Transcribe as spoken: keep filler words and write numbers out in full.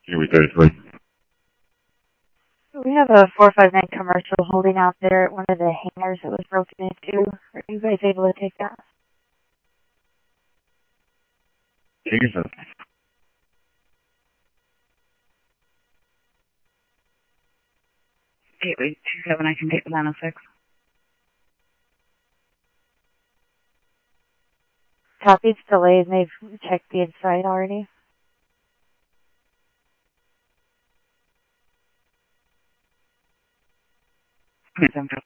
Gateway thirty-three. We have a four five nine commercial holding out there at one of the hangars that was broken into. Are you guys able to take that? Jesus. Gateway two seven, I can take the nine oh six. Copy, it's delayed, and they've checked the inside already. twenty-seven